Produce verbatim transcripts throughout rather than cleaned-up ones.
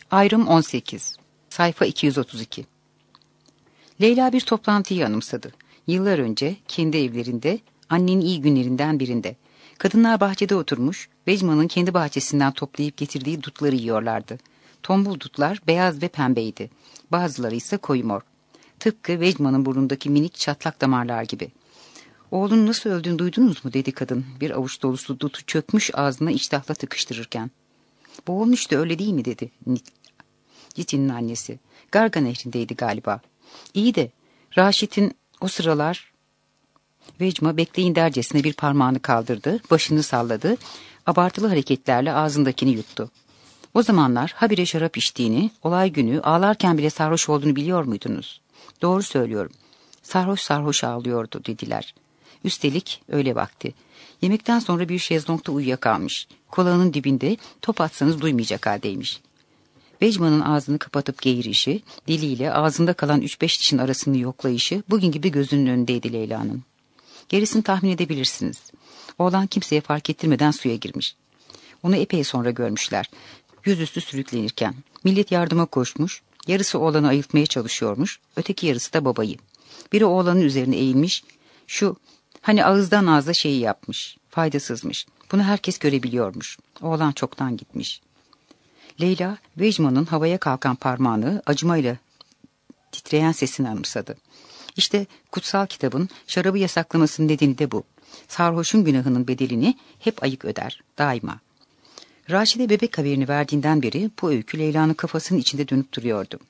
Ayrım on sekiz. Sayfa iki yüz otuz iki. Leyla bir toplantıyı anımsadı. Yıllar önce kendi evlerinde, annenin iyi günlerinden birinde. Kadınlar bahçede oturmuş, Vecman'ın kendi bahçesinden toplayıp getirdiği dutları yiyorlardı. Tombul dutlar beyaz ve pembeydi. Bazıları ise koyu mor. Tıpkı Vecman'ın burnundaki minik çatlak damarlar gibi. "Oğlun nasıl öldüğünü duydunuz mu?" dedi kadın, bir avuç dolusu dutu çökmüş ağzına iştahla tıkıştırırken. "Boğulmuştu, öyle değil mi?" dedi Citin'in annesi. Garga nehrindeydi galiba. İyi de Raşit'in o sıralar... Vecma bekleyin dercesine bir parmağını kaldırdı, başını salladı, abartılı hareketlerle ağzındakini yuttu. "O zamanlar habire şarap içtiğini, olay günü ağlarken bile sarhoş olduğunu biliyor muydunuz?" "Doğru söylüyorum. Sarhoş sarhoş ağlıyordu," dediler. Üstelik öğle vakti. Yemekten sonra bir şezlongda uyuyakalmış. Kulağının dibinde top atsanız duymayacak haldeymiş. Vecman'ın ağzını kapatıp geğirişi, diliyle ağzında kalan üç beş dişin arasını yoklayışı bugün gibi gözünün önündeydi Leyla'nın. Gerisini tahmin edebilirsiniz. Oğlan kimseye fark ettirmeden suya girmiş. Onu epey sonra görmüşler. Yüzüstü sürüklenirken. Millet yardıma koşmuş, yarısı oğlanı ayıltmaya çalışıyormuş, öteki yarısı da babayı. Biri oğlanın üzerine eğilmiş, şu hani ağızdan ağza şeyi yapmış, faydasızmış. Bunu herkes görebiliyormuş. Oğlan çoktan gitmiş. Leyla, Vecman'ın havaya kalkan parmağını acımayla titreyen sesini anımsadı. İşte kutsal kitabın şarabı yasaklamasının nedeni de bu. Sarhoşun günahının bedelini hep ayık öder, daima. Raşide bebek haberini verdiğinden beri bu öykü Leyla'nın kafasının içinde dönüp duruyordu.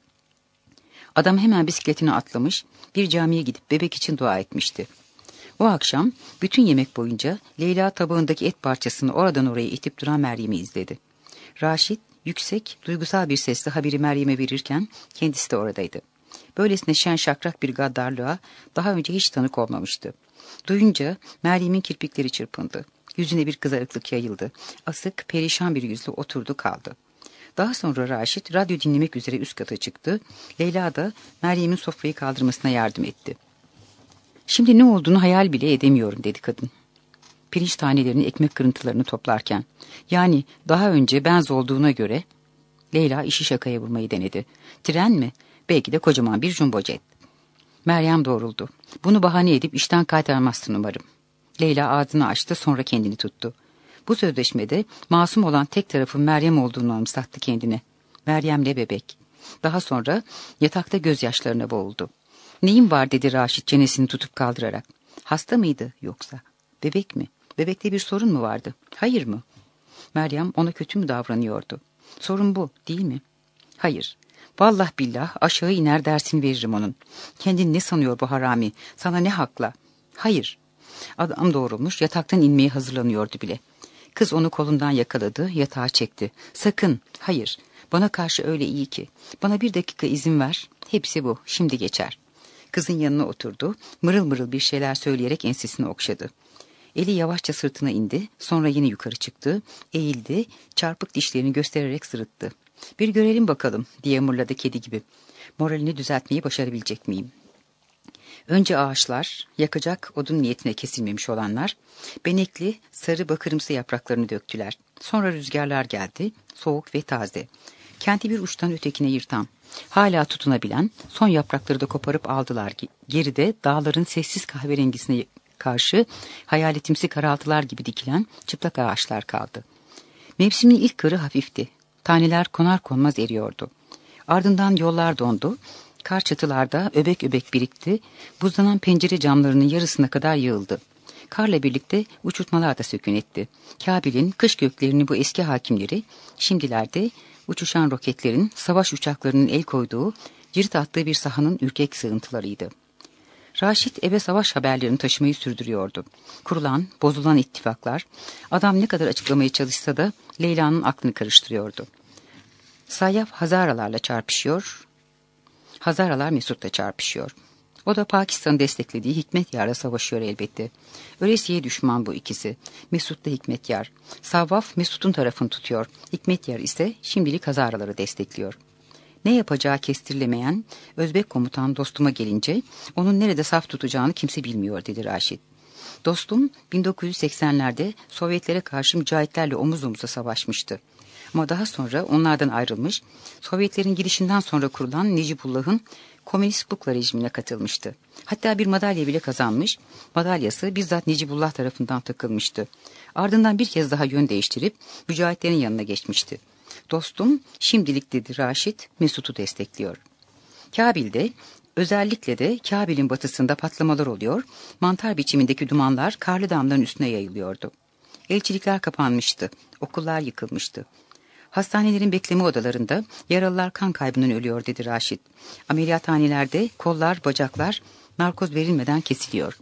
Adam hemen bisikletine atlamış, bir camiye gidip bebek için dua etmişti. O akşam bütün yemek boyunca Leyla tabağındaki et parçasını oradan oraya itip duran Meryem'i izledi. Raşit yüksek, duygusal bir sesle haberi Meryem'e verirken kendisi de oradaydı. Böylesine şen şakrak bir gaddarlığa daha önce hiç tanık olmamıştı. Duyunca Meryem'in kirpikleri çırpındı. Yüzüne bir kızarıklık yayıldı. Asık, perişan bir yüzle oturdu kaldı. Daha sonra Raşit radyo dinlemek üzere üst kata çıktı. Leyla da Meryem'in sofrayı kaldırmasına yardım etti. "Şimdi ne olduğunu hayal bile edemiyorum," dedi kadın. Pirinç tanelerini, ekmek kırıntılarını toplarken. "Yani daha önce benz olduğuna göre..." Leyla işi şakaya vurmayı denedi. "Tren mi? Belki de kocaman bir jumbo jet." Meryem doğruldu. "Bunu bahane edip işten kaytarmazsın umarım." Leyla ağzını açtı, sonra kendini tuttu. Bu sözleşmede masum olan tek tarafın Meryem olduğunu anımsattı kendine. Meryem'le bebek. Daha sonra yatakta gözyaşlarına boğuldu. "Neyin var?" dedi Raşit çenesini tutup kaldırarak. "Hasta mıydı yoksa? Bebek mi? Bebekte bir sorun mu vardı? Hayır mı?" Meryem ona kötü mü davranıyordu? "Sorun bu, değil mi?" "Hayır. Vallahi billah aşağı iner dersini veririm onun. Kendini ne sanıyor bu harami? Sana ne hakla?" "Hayır." Adam doğrulmuş, yataktan inmeye hazırlanıyordu bile. Kız onu kolundan yakaladı, yatağa çekti. "Sakın, hayır. Bana karşı öyle iyi ki. Bana bir dakika izin ver. Hepsi bu, şimdi geçer." Kızın yanına oturdu, mırıl mırıl bir şeyler söyleyerek ensesini okşadı. Eli yavaşça sırtına indi, sonra yine yukarı çıktı, eğildi, çarpık dişlerini göstererek sırıttı. "Bir görelim bakalım," diye mırladı kedi gibi. "Moralini düzeltmeyi başarabilecek miyim?" Önce ağaçlar, yakacak odun niyetine kesilmemiş olanlar, benekli, sarı bakırımsı yapraklarını döktüler. Sonra rüzgarlar geldi, soğuk ve taze. Kenti bir uçtan ötekine yırtan, hala tutunabilen, son yaprakları da koparıp aldılar. Geride dağların sessiz kahverengisine karşı hayaletimsi karaltılar gibi dikilen çıplak ağaçlar kaldı. Mevsimin ilk karı hafifti. Taneler konar konmaz eriyordu. Ardından yollar dondu. Kar çatılarda öbek öbek birikti. Buzlanan pencere camlarının yarısına kadar yığıldı. Karla birlikte uçurtmalar da sökün etti. Kabil'in kış göklerini bu eski hakimleri, şimdilerde uçuşan roketlerin, savaş uçaklarının el koyduğu, cirit attığı bir sahanın ürkek sığıntılarıydı. Raşit eve savaş haberlerini taşımayı sürdürüyordu. Kurulan, bozulan ittifaklar, adam ne kadar açıklamaya çalışsa da Leyla'nın aklını karıştırıyordu. Sayyaf Hazaralarla çarpışıyor, Hazaralar Mesut'la çarpışıyor. O da Pakistan'ı desteklediği Hikmetyar'la savaşıyor elbette. Ölesiye düşman bu ikisi. Mesut da Hikmetyar. Savvaf Mesut'un tarafını tutuyor. Hikmetyar ise şimdilik Hazaraları destekliyor. Ne yapacağı kestirilemeyen Özbek komutan dostuma gelince onun nerede saf tutacağını kimse bilmiyor, dedi Raşit. Dostum bin dokuz yüz seksenlerde Sovyetlere karşı mücahitlerle omuz omuza savaşmıştı. Ama daha sonra onlardan ayrılmış, Sovyetlerin gidişinden sonra kurulan Necibullah'ın Komünist Bukla rejimine katılmıştı. Hatta bir madalya bile kazanmış, madalyası bizzat Necibullah tarafından takılmıştı. Ardından bir kez daha yön değiştirip mücahitlerin yanına geçmişti. Dostum şimdilik, dedi Raşit, Mesut'u destekliyor. Kabil'de, özellikle de Kabil'in batısında patlamalar oluyor, mantar biçimindeki dumanlar karlı dağların üstüne yayılıyordu. Elçilikler kapanmıştı, okullar yıkılmıştı. Hastanelerin bekleme odalarında yaralılar kan kaybından ölüyor, dedi Raşit. Ameliyathanelerde kollar, bacaklar narkoz verilmeden kesiliyor.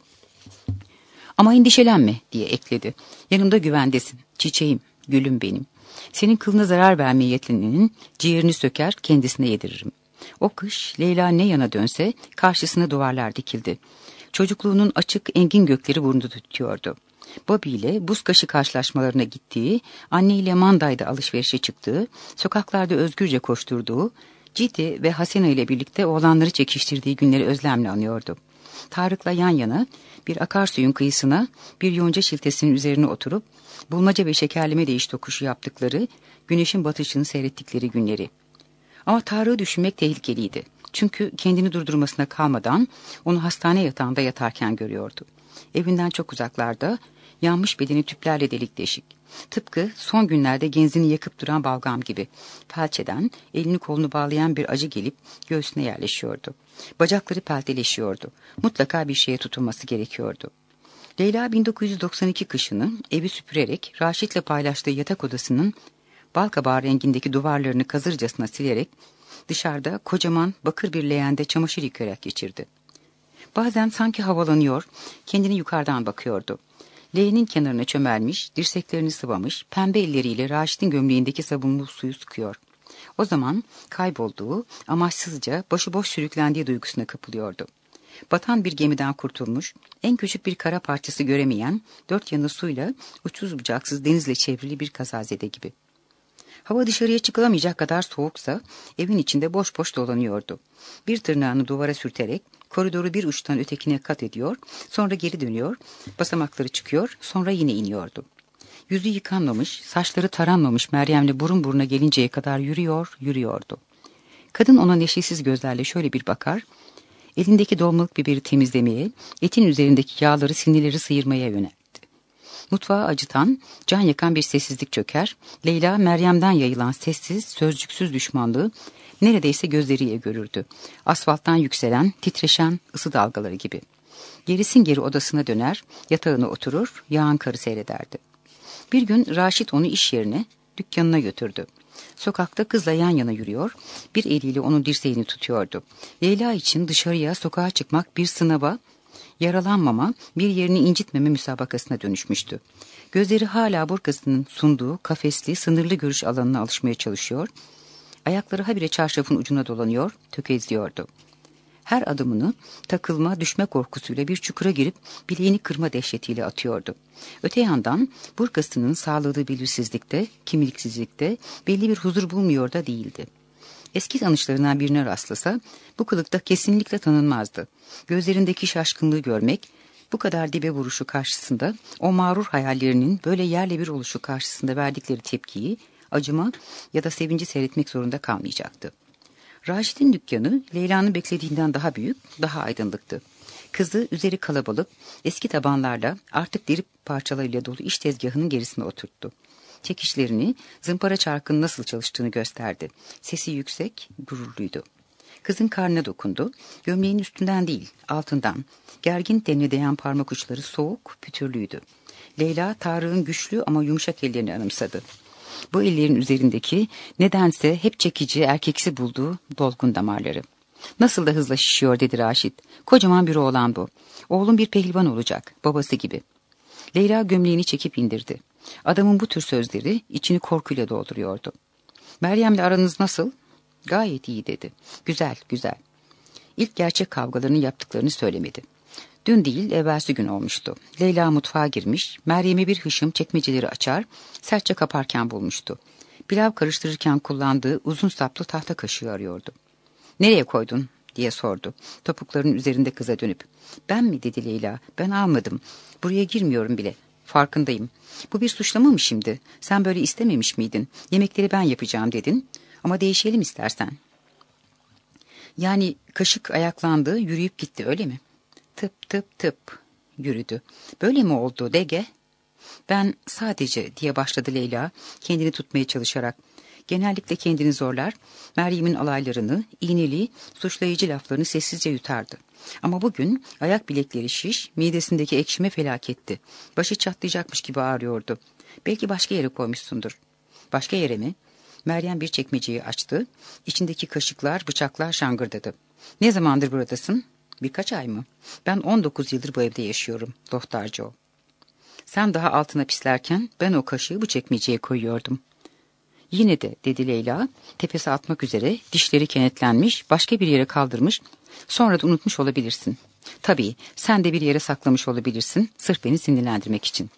Ama endişelenme, diye ekledi. Yanımda güvendesin, çiçeğim, gülüm benim. Senin kılına zarar vermeye yetkinenin ciğerini söker, kendisine yediririm. O kış Leyla ne yana dönse karşısına duvarlar dikildi. Çocukluğunun açık engin gökleri burnunda tutuyordu. Bobby ile Buzkaşı karşılaşmalarına gittiği, anneyle Manday'da alışverişe çıktığı, sokaklarda özgürce koşturduğu, Ciddi ve Hasena ile birlikte oğlanları çekiştirdiği günleri özlemle anıyordu. Tarık'la yan yana bir akarsuyun kıyısına, bir yonca şiltesinin üzerine oturup bulmaca ve şekerleme değiş tokuşu yaptıkları, güneşin batışını seyrettikleri günleri. Ama Tarık'ı düşünmek tehlikeliydi. Çünkü kendini durdurmasına kalmadan onu hastane yatağında yatarken görüyordu. Evinden çok uzaklarda, yanmış bedeni tüplerle delik deşik. Tıpkı son günlerde genzini yakıp duran balgam gibi. Felçeden elini kolunu bağlayan bir acı gelip göğsüne yerleşiyordu. Bacakları pelteleşiyordu. Mutlaka bir şeye tutulması gerekiyordu. Leyla bin dokuz yüz doksan iki kışını evi süpürerek Raşit'le paylaştığı yatak odasının balkabağı rengindeki duvarlarını kazırcasına silerek dışarıda kocaman bakır bir leğende çamaşır yıkayarak geçirdi. Bazen sanki havalanıyor, kendini yukarıdan bakıyordu. Leğenin kenarına çömelmiş, dirseklerini sıvamış, pembe elleriyle Raşit'in gömleğindeki sabunlu suyu sıkıyor. O zaman kaybolduğu, amaçsızca başıboş sürüklendiği duygusuna kapılıyordu. Batan bir gemiden kurtulmuş, en küçük bir kara parçası göremeyen, dört yanı suyla, uçsuz bucaksız denizle çevrili bir kazazede gibi. Hava dışarıya çıkılamayacak kadar soğuksa, evin içinde boş boş dolanıyordu. Bir tırnağını duvara sürterek, koridoru bir uçtan ötekine kat ediyor, sonra geri dönüyor, basamakları çıkıyor, sonra yine iniyordu. Yüzü yıkanmamış, saçları taranmamış Meryem'le burun buruna gelinceye kadar yürüyor, yürüyordu. Kadın ona neşesiz gözlerle şöyle bir bakar, elindeki dolmalık biberi temizlemeye, etin üzerindeki yağları, sinirleri sıyırmaya yöneldi. Mutfağı acıtan, can yakan bir sessizlik çöker, Leyla Meryem'den yayılan sessiz, sözcüksüz düşmanlığı neredeyse gözleriyle görürdü. Asfalttan yükselen, titreşen ısı dalgaları gibi. Gerisin geri odasına döner, yatağına oturur, yağan karı seyrederdi. Bir gün Raşit onu iş yerine, dükkanına götürdü. Sokakta kızla yan yana yürüyor, bir eliyle onun dirseğini tutuyordu. Leyla için dışarıya, sokağa çıkmak bir sınava, yaralanmama, bir yerini incitmeme müsabakasına dönüşmüştü. Gözleri hala burkasının sunduğu kafesli, sınırlı görüş alanına alışmaya çalışıyor, ayakları habire çarşafın ucuna dolanıyor, tökezliyordu. Her adımını takılma, düşme korkusuyla bir çukura girip bileğini kırma dehşetiyle atıyordu. Öte yandan burkasının sağladığı belirsizlikte, kimliksizlikte belli bir huzur bulmuyor da değildi. Eski tanışlarından birine rastlasa bu kılıkta kesinlikle tanınmazdı. Gözlerindeki şaşkınlığı görmek, bu kadar dibe vuruşu karşısında, o mağrur hayallerinin böyle yerle bir oluşu karşısında verdikleri tepkiyi, acıma ya da sevinci seyretmek zorunda kalmayacaktı. Raşit'in dükkanı Leyla'nın beklediğinden daha büyük, daha aydınlıktı. Kızı üzeri kalabalık, eski tabanlarla artık deri parçalarıyla dolu iş tezgahının gerisine oturttu. Çekişlerini, zımpara çarkının nasıl çalıştığını gösterdi. Sesi yüksek, gururluydu. Kızın karnına dokundu. Gömleğin üstünden değil, altından. Gergin tenine değen parmak uçları soğuk, pütürlüydü. Leyla, Tarık'ın güçlü ama yumuşak ellerini anımsadı. Bu ellerin üzerindeki nedense hep çekici, erkeksi bulduğu dolgun damarları. Nasıl da hızla şişiyor, dedi Raşit. Kocaman bir oğlan bu. Oğlum bir pehlivan olacak, babası gibi. Leyla gömleğini çekip indirdi. Adamın bu tür sözleri içini korkuyla dolduruyordu. Meryem'le aranız nasıl? Gayet iyi, dedi. Güzel, güzel. İlk gerçek kavgalarını yaptıklarını söylemedi. Dün değil, evvelsi gün olmuştu. Leyla mutfağa girmiş, Meryem'i bir hışım çekmeceleri açar, sertçe kaparken bulmuştu. Pilav karıştırırken kullandığı uzun saplı tahta kaşığı arıyordu. Nereye koydun, diye sordu, topuklarının üzerinde kıza dönüp. Ben mi, dedi Leyla, ben almadım, buraya girmiyorum bile. Farkındayım. Bu bir suçlama mı şimdi? Sen böyle istememiş miydin? Yemekleri ben yapacağım dedin. Ama değişelim istersen. Yani kaşık ayaklandı, yürüyüp gitti öyle mi? Tıp tıp tıp yürüdü. Böyle mi oldu Dege? Ben sadece diye başladı Leyla kendini tutmaya çalışarak. Genellikle kendini zorlar, Meryem'in alaylarını, iğneli, suçlayıcı laflarını sessizce yutardı. Ama bugün ayak bilekleri şiş, midesindeki ekşime felaketti. Başı çatlayacakmış gibi ağrıyordu. Belki başka yere koymuşsundur. Başka yere mi? Meryem bir çekmeceyi açtı. İçindeki kaşıklar, bıçaklar şangırdadı. Ne zamandır buradasın? Birkaç ay mı? Ben on dokuz yıldır bu evde yaşıyorum, Doktor Joe. Sen daha altına pislerken ben o kaşığı bu çekmeceye koyuyordum. Yine de dedi Leyla, tepesi atmak üzere, dişleri kenetlenmiş, başka bir yere kaldırmış, sonra da unutmuş olabilirsin. Tabii, sen de bir yere saklamış olabilirsin, sırf beni sinirlendirmek için.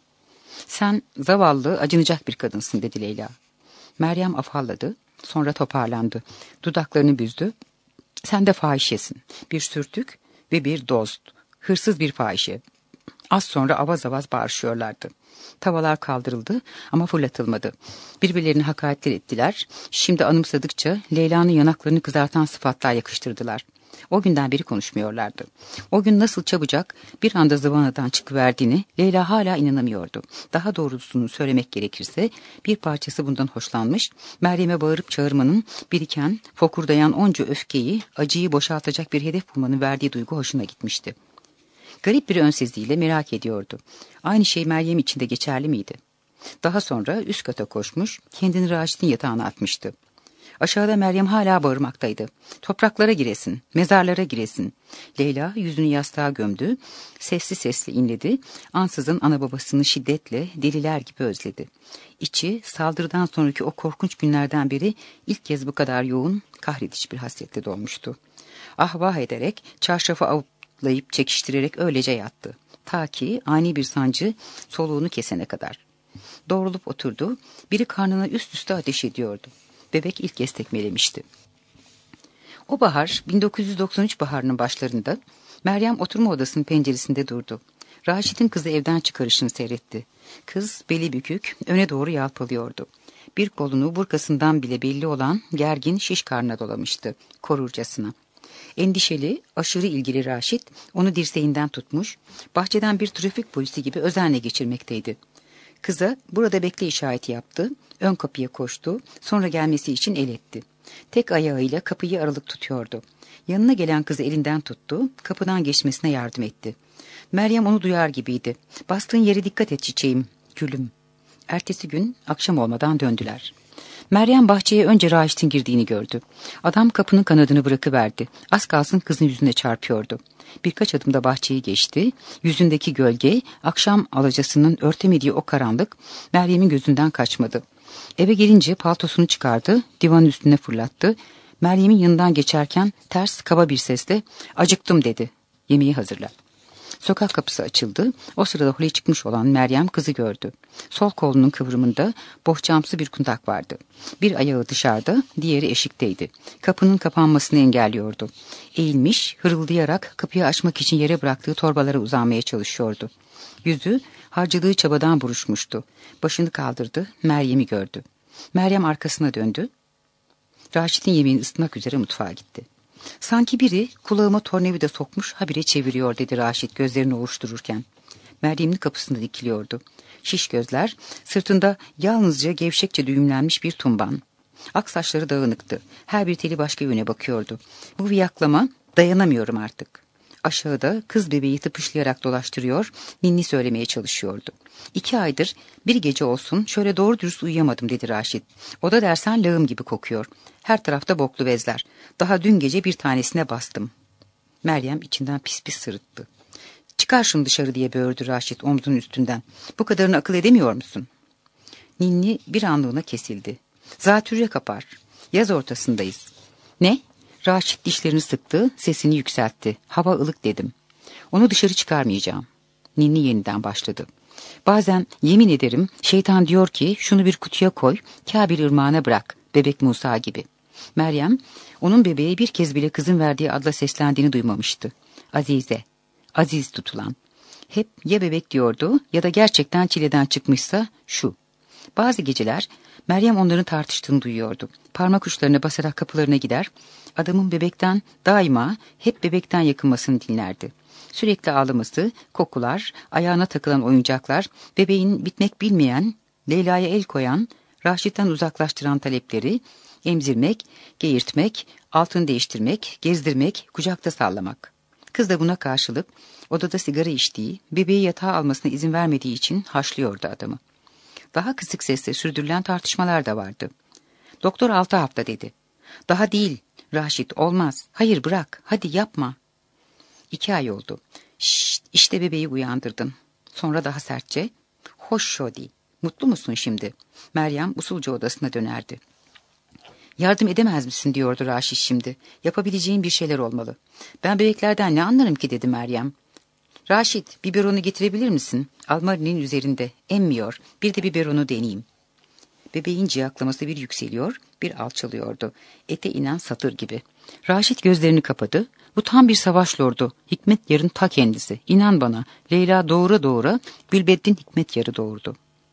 Sen zavallı, acınacak bir kadınsın dedi Leyla. Meryem afalladı, sonra toparlandı, dudaklarını büzdü. Sen de fahişesin, bir sürtük ve bir dost, hırsız bir fahişe. Az sonra avaz avaz bağırışıyorlardı. Tavalar kaldırıldı ama fırlatılmadı. Birbirlerine hakaretler ettiler. Şimdi anımsadıkça Leyla'nın yanaklarını kızartan sıfatlar yakıştırdılar. O günden beri konuşmuyorlardı. O gün nasıl çabucak bir anda zıvanadan çıkıverdiğini Leyla hala inanamıyordu. Daha doğrusunu söylemek gerekirse bir parçası bundan hoşlanmış, Meryem'e bağırıp çağırmanın, biriken, fokurdayan onca öfkeyi, acıyı boşaltacak bir hedef bulmanın verdiği duygu hoşuna gitmişti. Garip bir önsezliğiyle merak ediyordu. Aynı şey Meryem için de geçerli miydi? Daha sonra üst kata koşmuş, kendini Raşit'in yatağına atmıştı. Aşağıda Meryem hala bağırmaktaydı. Topraklara giresin, mezarlara giresin. Leyla yüzünü yastığa gömdü, sesli sesli inledi, ansızın ana babasını şiddetle, deliler gibi özledi. İçi saldırıdan sonraki o korkunç günlerden beri ilk kez bu kadar yoğun, kahredici bir hasretle dolmuştu. Ah vah ederek çarşafı avutlayıp çekiştirerek öylece yattı. Ta ki ani bir sancı soluğunu kesene kadar. Doğrulup oturdu, biri karnına üst üste ateş ediyordu. Bebek ilk kez tekmelemişti. O bahar, bin dokuz yüz doksan üç baharının başlarında Meryem oturma odasının penceresinde durdu. Raşit'in kızı evden çıkarışını seyretti. Kız beli bükük, öne doğru yalpalıyordu. Bir kolunu burkasından bile belli olan gergin şiş karnına dolamıştı, korurcasına. Endişeli, aşırı ilgili Raşit onu dirseğinden tutmuş, bahçeden bir trafik polisi gibi özenle geçirmekteydi. Kıza burada bekle işareti yaptı, ön kapıya koştu, sonra gelmesi için el etti. Tek ayağıyla kapıyı aralık tutuyordu. Yanına gelen kızı elinden tuttu, kapıdan geçmesine yardım etti. Meryem onu duyar gibiydi. Bastığın yere dikkat et çiçeğim, gülüm. Ertesi gün akşam olmadan döndüler. Meryem bahçeye önce Raşit'in girdiğini gördü. Adam kapının kanadını bırakıverdi. Az kalsın kızın yüzüne çarpıyordu. Birkaç adımda bahçeyi geçti. Yüzündeki gölge, akşam alacasının örtemediği o karanlık Meryem'in gözünden kaçmadı. Eve gelince paltosunu çıkardı, divanın üstüne fırlattı. Meryem'in yanından geçerken ters, kaba bir sesle "Acıktım" dedi. "Yemeği hazırla." Sokak kapısı açıldı. O sırada hule çıkmış olan Meryem kızı gördü. Sol kolunun kıvrımında bohçamsı bir kundak vardı. Bir ayağı dışarıda, diğeri eşikteydi. Kapının kapanmasını engelliyordu. Eğilmiş, hırıldayarak kapıyı açmak için yere bıraktığı torbalara uzanmaya çalışıyordu. Yüzü harcadığı çabadan buruşmuştu. Başını kaldırdı, Meryem'i gördü. Meryem arkasına döndü. Raşit'in yemeğini ısıtmak üzere mutfağa gitti. "Sanki biri kulağıma tornavida sokmuş habire çeviriyor" dedi Raşit gözlerini ovuştururken. Meryem'in kapısında dikiliyordu. Şiş gözler, sırtında yalnızca gevşekçe düğümlenmiş bir tumban. Ak saçları dağınıktı. Her bir teli başka yöne bakıyordu. Bu viyaklama, "Dayanamıyorum artık." Aşağıda kız bebeği tıpışlayarak dolaştırıyor, ninni söylemeye çalışıyordu. "İki aydır bir gece olsun şöyle doğru dürüst uyuyamadım" dedi Raşit. "Oda dersen lağım gibi kokuyor. Her tarafta boklu bezler. Daha dün gece bir tanesine bastım." Meryem içinden pis pis sırıttı. "Çıkar şunu dışarı" diye böğürdü Raşit omzunun üstünden. "Bu kadarını akıl edemiyor musun?" Ninni bir anlığına kesildi. "Zatürre kapar. Yaz ortasındayız." "Ne?" Raşit dişlerini sıktı, sesini yükseltti. "Hava ılık" dedim. "Onu dışarı çıkarmayacağım." Ninni yeniden başladı. "Bazen yemin ederim şeytan diyor ki şunu bir kutuya koy, Kabil ırmağına bırak, bebek Musa gibi." Meryem, onun bebeğe bir kez bile kızın verdiği adla seslendiğini duymamıştı. Azize, aziz tutulan. Hep ya bebek diyordu ya da gerçekten çileden çıkmışsa şu. Bazı geceler Meryem onların tartıştığını duyuyordu. Parmak uçlarına basarak kapılarına gider, adamın bebekten daima hep bebekten yakınmasını dinlerdi. Sürekli ağlaması, kokular, ayağına takılan oyuncaklar, bebeğin bitmek bilmeyen, Leyla'ya el koyan, Raşit'ten uzaklaştıran talepleri, emzirmek, geğirtmek, altını değiştirmek, gezdirmek, kucakta sallamak. Kız da buna karşılık odada sigara içtiği, bebeği yatağa almasına izin vermediği için haşlıyordu adamı. Daha kısık sesle sürdürülen tartışmalar da vardı. Doktor altı hafta dedi. Daha değil, Raşit olmaz, hayır bırak, hadi yapma. İki ay oldu. Şşt, işte bebeği uyandırdın. Sonra daha sertçe, hoş Şodi, mutlu musun şimdi? Meryem usulca odasına dönerdi. Yardım edemez misin diyordu Raşit şimdi. Yapabileceğin bir şeyler olmalı. Ben bebeklerden ne anlarım ki dedi Meryem. Raşit, biberonu getirebilir misin? Almarinin üzerinde, emmiyor. Bir de biberonu deneyeyim. Bebeğin ciyaklaması bir yükseliyor, bir alçalıyordu. Ete inen satır gibi. Raşit gözlerini kapadı. Bu tam bir savaş lordu. Hikmet yarın ta kendisi. İnan bana, Leyla doğura doğura Gülbeddin Hikmet yarı doğurdu.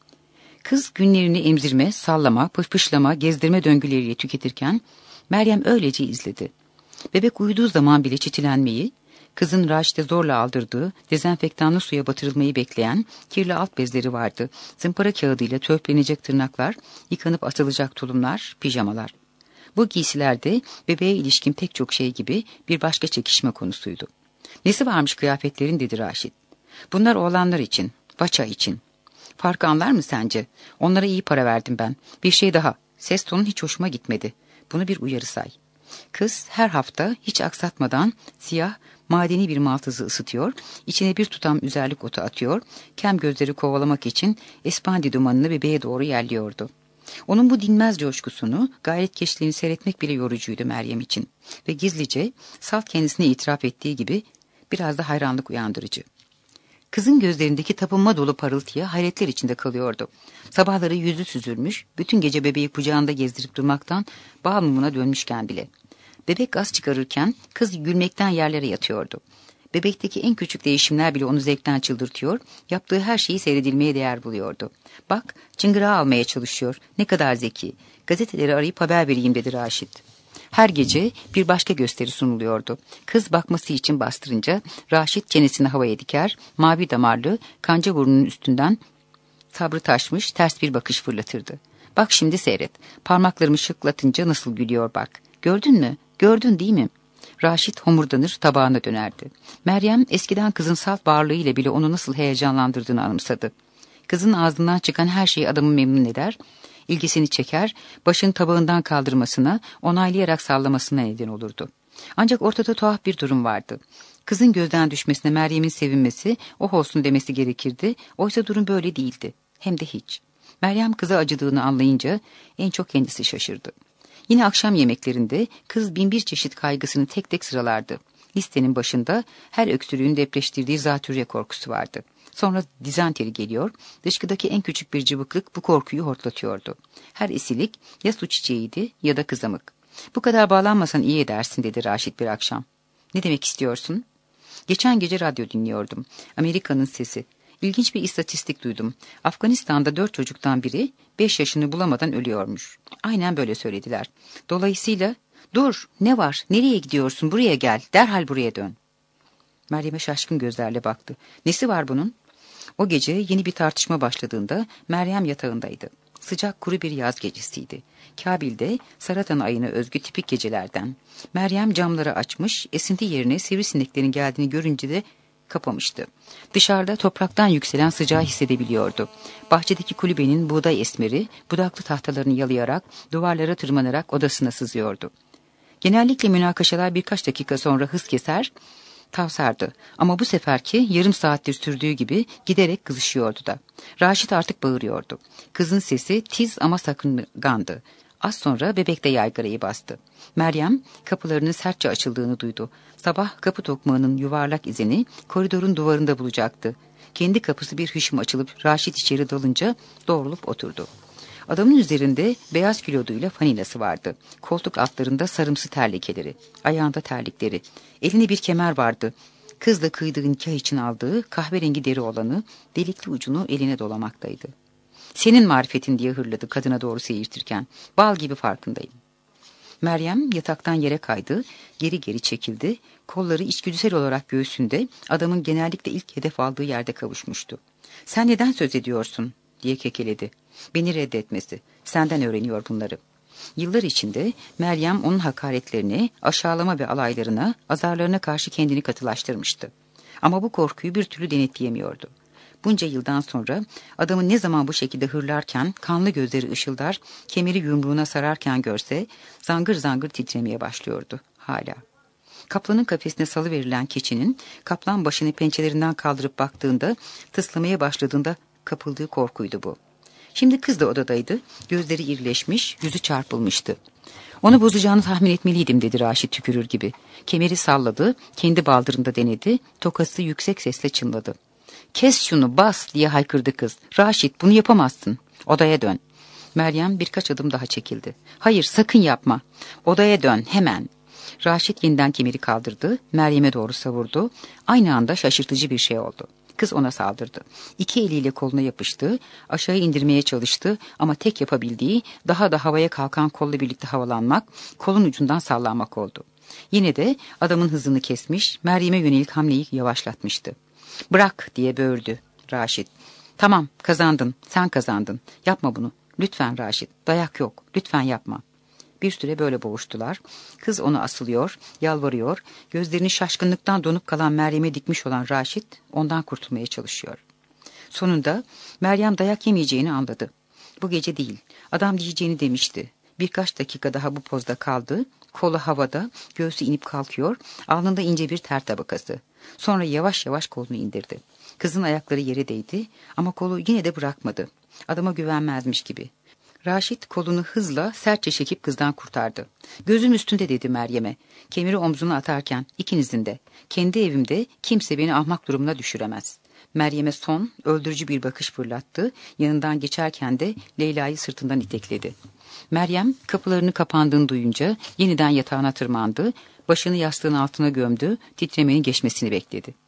Kız günlerini emzirme, sallama, pışpışlama, gezdirme döngüleriyle tüketirken Meryem öylece izledi. Bebek uyuduğu zaman bile çitilenmeyi, kızın Raşit'e zorla aldırdığı, dezenfektanlı suya batırılmayı bekleyen kirli alt bezleri vardı. Zımpara kağıdıyla törpülenecek tırnaklar, yıkanıp atılacak tulumlar, pijamalar. Bu giysilerde bebeğe ilişkin pek çok şey gibi bir başka çekişme konusuydu. Nesi varmış kıyafetlerin dedi Raşit. Bunlar oğlanlar için, baça için. Farkı anlar mı sence? Onlara iyi para verdim ben. Bir şey daha, ses tonun hiç hoşuma gitmedi. Bunu bir uyarı say. Kız her hafta hiç aksatmadan siyah, madeni bir maltızı ısıtıyor, içine bir tutam üzerlik otu atıyor, kem gözleri kovalamak için espandi dumanını bebeğe doğru yerliyordu. Onun bu dinmez coşkusunu, gayretkeşliğini seyretmek bile yorucuydu Meryem için ve gizlice, salt kendisine itiraf ettiği gibi biraz da hayranlık uyandırıcı. Kızın gözlerindeki tapınma dolu parıltıya hayretler içinde kalıyordu. Sabahları yüzü süzülmüş, bütün gece bebeği kucağında gezdirip durmaktan bal mumuna dönmüşken bile. Bebek gaz çıkarırken kız gülmekten yerlere yatıyordu. Bebekteki en küçük değişimler bile onu zevkten çıldırtıyor, yaptığı her şeyi seyredilmeye değer buluyordu. Bak, çıngırağı almaya çalışıyor, ne kadar zeki. Gazeteleri arayıp haber vereyim dedi Raşit. Her gece bir başka gösteri sunuluyordu. Kız bakması için bastırınca Raşit çenesini havaya diker, mavi damarlı, kanca burnunun üstünden sabrı taşmış ters bir bakış fırlatırdı. Bak şimdi seyret, parmaklarımı şıklatınca nasıl gülüyor bak. Gördün mü? Gördün değil mi? Raşit homurdanır, tabağına dönerdi. Meryem eskiden kızın salt varlığıyla bile onu nasıl heyecanlandırdığını anımsadı. Kızın ağzından çıkan her şeyi adamı memnun eder, ilgisini çeker, başını tabağından kaldırmasına, onaylayarak sallamasına neden olurdu. Ancak ortada tuhaf bir durum vardı. Kızın gözden düşmesine Meryem'in sevinmesi, oh olsun demesi gerekirdi, oysa durum böyle değildi. Hem de hiç. Meryem kıza acıdığını anlayınca en çok kendisi şaşırdı. Yine akşam yemeklerinde kız bin bir çeşit kaygısını tek tek sıralardı. Listenin başında her öksürüğün depreştirdiği zatürre korkusu vardı. Sonra dizanteri geliyor, dışkıdaki en küçük bir cıvıklık bu korkuyu hortlatıyordu. Her esilik ya su çiçeğiydi ya da kızamık. Bu kadar bağlanmasan iyi edersin dedi Raşit bir akşam. Ne demek istiyorsun? Geçen gece radyo dinliyordum. Amerika'nın sesi. İlginç bir istatistik duydum. Afganistan'da dört çocuktan biri beş yaşını bulamadan ölüyormuş. Aynen böyle söylediler. Dolayısıyla dur ne var nereye gidiyorsun buraya gel derhal buraya dön. Meryem'e şaşkın gözlerle baktı. Nesi var bunun? O gece yeni bir tartışma başladığında Meryem yatağındaydı. Sıcak kuru bir yaz gecesiydi. Kabil'de Saratan ayına özgü tipik gecelerden. Meryem camları açmış, esinti yerine sivrisineklerin geldiğini görünce de kapamıştı. Dışarıda topraktan yükselen sıcağı hissedebiliyordu. Bahçedeki kulübenin buğday esmeri, budaklı tahtalarını yalayarak, duvarlara tırmanarak odasına sızıyordu. Genellikle münakaşalar birkaç dakika sonra hız keser, tavsardı. Ama bu seferki yarım saattir sürdüğü gibi giderek kızışıyordu da. Raşit artık bağırıyordu. Kızın sesi tiz ama sakıngandı. Az sonra bebek de yaygarayı bastı. Meryem kapılarının sertçe açıldığını duydu. Sabah kapı tokmağının yuvarlak izini koridorun duvarında bulacaktı. Kendi kapısı bir hışım açılıp Raşit içeri dalınca doğrulup oturdu. Adamın üzerinde beyaz kiloduyla fanilası vardı. Koltuk altlarında sarımsı terlekeleri, ayağında terlikleri. Elinde bir kemer vardı. Kızla kıydığı nikah için aldığı kahverengi deri olanı delikli ucunu eline dolamaktaydı. Senin marifetin diye hırladı kadına doğru seyirtirken. Bal gibi farkındayım. Meryem yataktan yere kaydı, geri geri çekildi, kolları içgüdüsel olarak göğsünde, adamın genellikle ilk hedef aldığı yerde kavuşmuştu. Sen neden söz ediyorsun diye kekeledi. Beni reddetmesi, senden öğreniyor bunları. Yıllar içinde Meryem onun hakaretlerine, aşağılama ve alaylarına, azarlarına karşı kendini katılaştırmıştı. Ama bu korkuyu bir türlü denetleyemiyordu. Bunca yıldan sonra adamın ne zaman bu şekilde hırlarken, kanlı gözleri ışıldar, kemeri yumruğuna sararken görse zangır zangır titremeye başlıyordu hala. Kaplanın kafesine salıverilen keçinin kaplan başını pençelerinden kaldırıp baktığında, tıslamaya başladığında kapıldığı korkuydu bu. Şimdi kız da odadaydı, gözleri irileşmiş, yüzü çarpılmıştı. Onu bozacağını tahmin etmeliydim dedi Raşit tükürür gibi. Kemeri salladı, kendi baldırında denedi, tokası yüksek sesle çınladı. Kes şunu, bas diye haykırdı kız. Raşit, bunu yapamazsın. Odaya dön. Meryem birkaç adım daha çekildi. Hayır, sakın yapma. Odaya dön, hemen. Raşit yeniden kemeri kaldırdı, Meryem'e doğru savurdu. Aynı anda şaşırtıcı bir şey oldu. Kız ona saldırdı. İki eliyle koluna yapıştı, aşağı indirmeye çalıştı ama tek yapabildiği daha da havaya kalkan kolla birlikte havalanmak, kolun ucundan sallanmak oldu. Yine de adamın hızını kesmiş, Meryem'e yönelik hamleyi yavaşlatmıştı. Bırak diye böğürdü Raşit. Tamam, kazandın, sen kazandın. Yapma bunu. Lütfen Raşit, dayak yok. Lütfen yapma. Bir süre böyle boğuştular. Kız onu asılıyor, yalvarıyor. Gözlerini şaşkınlıktan donup kalan Meryem'e dikmiş olan Raşit ondan kurtulmaya çalışıyor. Sonunda Meryem dayak yemeyeceğini anladı. Bu gece değil, adam diyeceğini demişti. Birkaç dakika daha bu pozda kaldı. Kolu havada, göğsü inip kalkıyor, alnında ince bir ter tabakası. Sonra yavaş yavaş kolunu indirdi. Kızın ayakları yere değdi ama kolu yine de bırakmadı. Adama güvenmezmiş gibi. Raşit kolunu hızla sertçe çekip kızdan kurtardı. Gözüm üstünde dedi Meryem'e. Kemeri omzuna atarken ikinizin de. Kendi evimde kimse beni ahmak durumuna düşüremez. Meryem'e son, öldürücü bir bakış fırlattı. Yanından geçerken de Leyla'yı sırtından itekledi. Meryem kapılarını kapandığını duyunca yeniden yatağına tırmandı. Başını yastığın altına gömdü. Titremenin geçmesini bekledi.